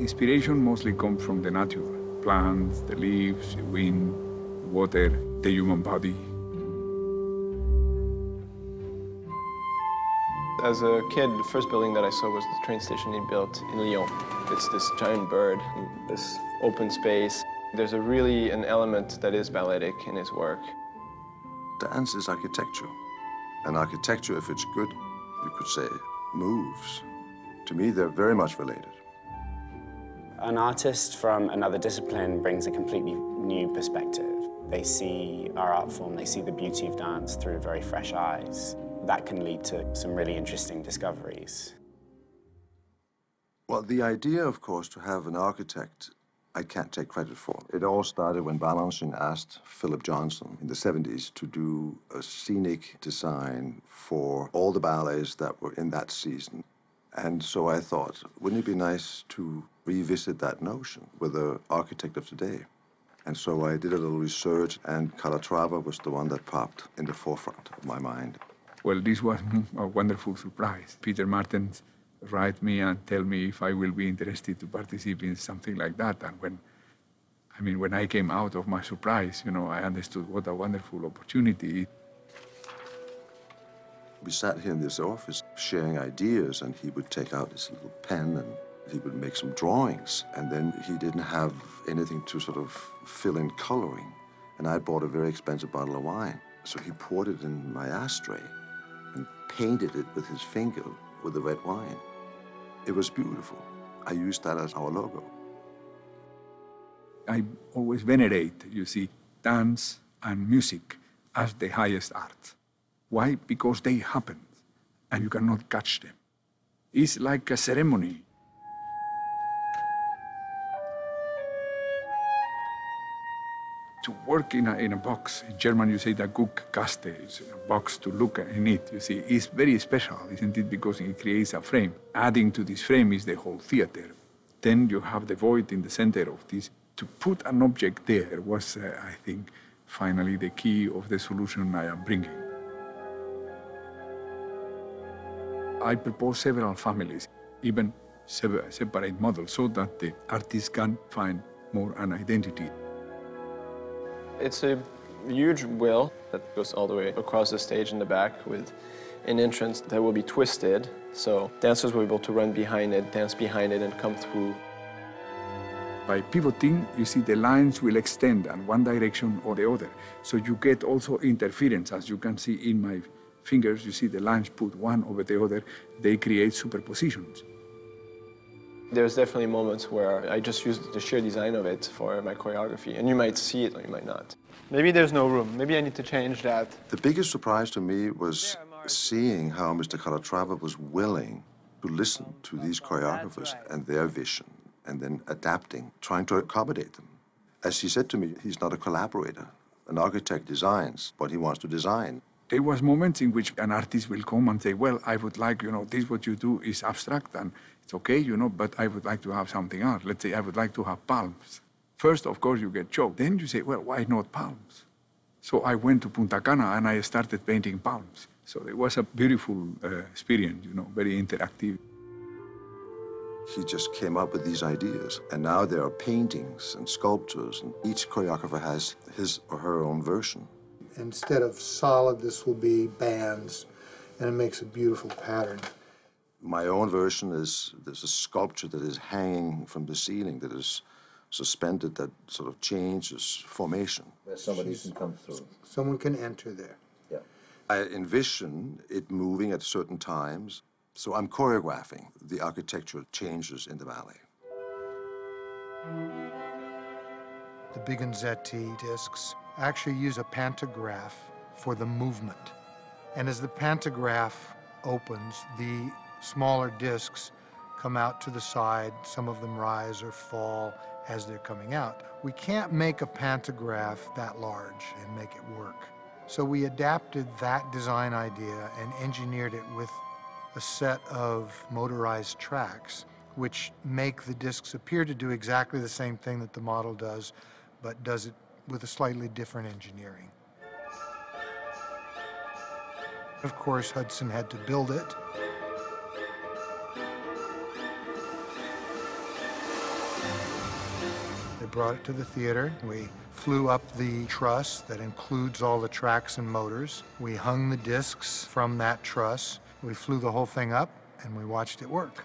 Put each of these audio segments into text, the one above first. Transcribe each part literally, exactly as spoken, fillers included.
inspiration mostly comes from the nature. Plants, the leaves, the wind, the water, the human body. As a kid, the first building that I saw was the train station he built in Lyon. It's this giant bird in this open space. There's a really an element that is balletic in his work. Dance is architecture. And architecture, if it's good, you could say, moves. To me, they're very much related. An artist from another discipline brings a completely new perspective. They see our art form, they see the beauty of dance through very fresh eyes. That can lead to some really interesting discoveries. Well, the idea, of course, to have an architect, I can't take credit for. It all started when Balanchine asked Philip Johnson in the seventies to do a scenic design for all the ballets that were in that season. And so I thought, wouldn't it be nice to revisit that notion with the architect of today? And so I did a little research, and Calatrava was the one that popped in the forefront of my mind. Well, this was a wonderful surprise. Peter Martens write me and tell me if I will be interested to participate in something like that. And when, I mean, when I came out of my surprise, you know, I understood what a wonderful opportunity. We sat here in this office sharing ideas, and he would take out his little pen and he would make some drawings. And then he didn't have anything to sort of fill in coloring. And I bought a very expensive bottle of wine. So he poured it in my ashtray and painted it with his finger with the red wine. It was beautiful. I used that as our logo. I always venerate, you see, dance and music as the highest art. Why? Because they happen, and you cannot catch them. It's like a ceremony. To work in a, in a box, in German you say the Guckkaste, it's a box to look in it, you see, it's very special, isn't it? Because it creates a frame. Adding to this frame is the whole theater. Then you have the void in the center of this. To put an object there was, uh, I think, finally the key of the solution I am bringing. I propose several families, even separate models, so that the artist can find more an identity. It's a huge wheel that goes all the way across the stage in the back with an entrance that will be twisted, so dancers will be able to run behind it, dance behind it, and come through. By pivoting, you see the lines will extend in one direction or the other, so you get also interference. As you can see in my fingers, you see the lines put one over the other, they create superpositions. There's definitely moments where I just use the sheer design of it for my choreography, and you might see it or you might not. Maybe there's no room. Maybe I need to change that. The biggest surprise to me was seeing how Mister Calatrava was willing to listen to these choreographers and their vision, and then adapting, trying to accommodate them. As he said to me, he's not a collaborator. An architect designs what he wants to design. There was moments in which an artist will come and say, well, I would like, you know, this what you do is abstract, and it's okay, you know, but I would like to have something else. Let's say I would like to have palms. First, of course, you get choked. Then you say, well, why not palms? So I went to Punta Cana and I started painting palms. So it was a beautiful uh, experience, you know, very interactive. He just came up with these ideas, and now there are paintings and sculptures, and each choreographer has his or her own version. Instead of solid, this will be bands, and it makes a beautiful pattern. My own version is, there's a sculpture that is hanging from the ceiling that is suspended that sort of changes formation. Where somebody can come through. Someone can enter there. Yeah. I envision it moving at certain times, so I'm choreographing the architectural changes in the ballet. The Bigonzetti discs actually use a pantograph for the movement. And as the pantograph opens, the smaller discs come out to the side. Some of them rise or fall as they're coming out. We can't make a pantograph that large and make it work. So we adapted that design idea and engineered it with a set of motorized tracks, which make the discs appear to do exactly the same thing that the model does, but does it with a slightly different engineering. Of course, Hudson had to build it. brought it to the theater. We flew up the truss that includes all the tracks and motors. We hung the discs from that truss. We flew the whole thing up and we watched it work.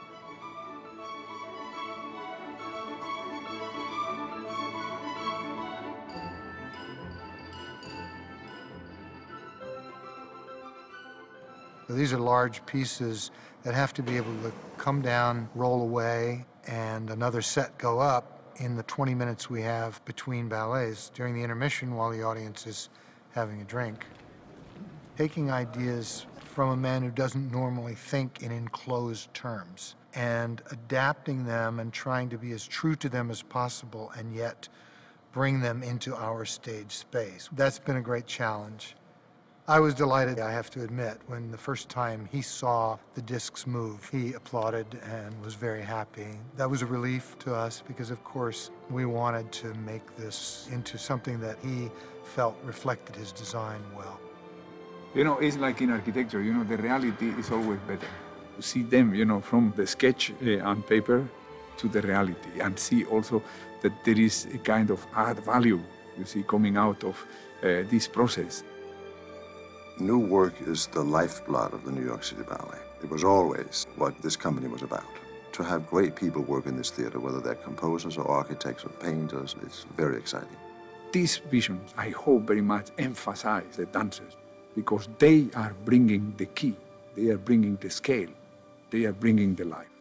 So these are large pieces that have to be able to come down, roll away, and another set go up in the twenty minutes we have between ballets during the intermission while the audience is having a drink. Taking ideas from a man who doesn't normally think in enclosed terms and adapting them and trying to be as true to them as possible and yet bring them into our stage space. That's been a great challenge. I was delighted, I have to admit, when the first time he saw the discs move. He applauded and was very happy. That was a relief to us because, of course, we wanted to make this into something that he felt reflected his design well. You know, it's like in architecture, you know, the reality is always better. To see them, you know, from the sketch uh, on paper to the reality, and see also that there is a kind of add value, you see, coming out of uh, this process. New work is the lifeblood of the New York City Ballet. It was always what this company was about. To have great people work in this theater, whether they're composers or architects or painters, it's very exciting. These visions, I hope very much, emphasize the dancers because they are bringing the key, they are bringing the scale, they are bringing the life.